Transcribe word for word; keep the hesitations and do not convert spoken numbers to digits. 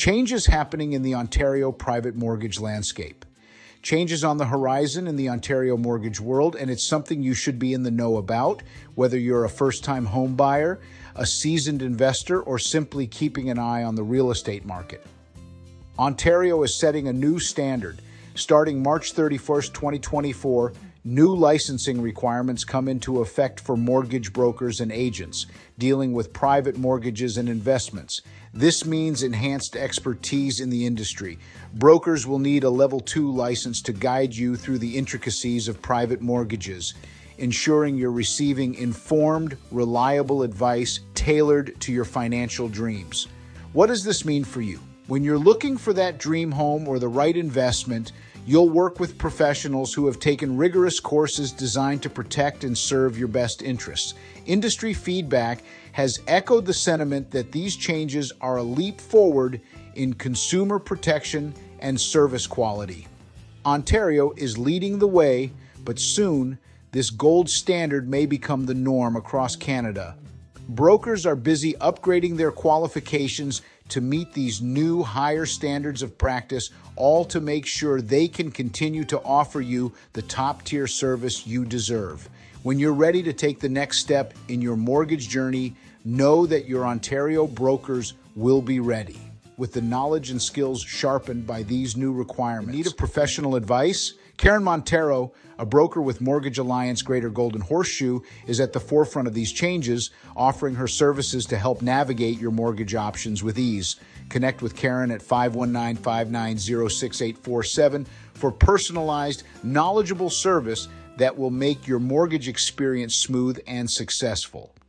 Changes happening in the Ontario private mortgage landscape. Changes on the horizon in the Ontario mortgage world, and it's something you should be in the know about, whether you're a first-time home buyer, a seasoned investor, or simply keeping an eye on the real estate market. Ontario is setting a new standard. Starting March thirty-first, twenty twenty-four, new licensing requirements come into effect for mortgage brokers and agents dealing with private mortgages and investments. This means enhanced expertise in the industry. Brokers will need a level two license to guide you through the intricacies of private mortgages, ensuring you're receiving informed, reliable advice tailored to your financial dreams. What does this mean for you? When you're looking for that dream home or the right investment, you'll work with professionals who have taken rigorous courses designed to protect and serve your best interests. Industry feedback has echoed the sentiment that these changes are a leap forward in consumer protection and service quality. Ontario is leading the way, but soon this gold standard may become the norm across Canada. Brokers are busy upgrading their qualifications to meet these new higher standards of practice, all to make sure they can continue to offer you the top-tier service you deserve. When you're ready to take the next step in your mortgage journey, know that your Ontario brokers will be ready. With the knowledge and skills sharpened by these new requirements. Need of professional advice? Karen Montero, a broker with Mortgage Alliance Greater Golden Horseshoe, is at the forefront of these changes, offering her services to help navigate your mortgage options with ease. Connect with Karen at five one nine, five nine zero, six eight four seven for personalized, knowledgeable service that will make your mortgage experience smooth and successful.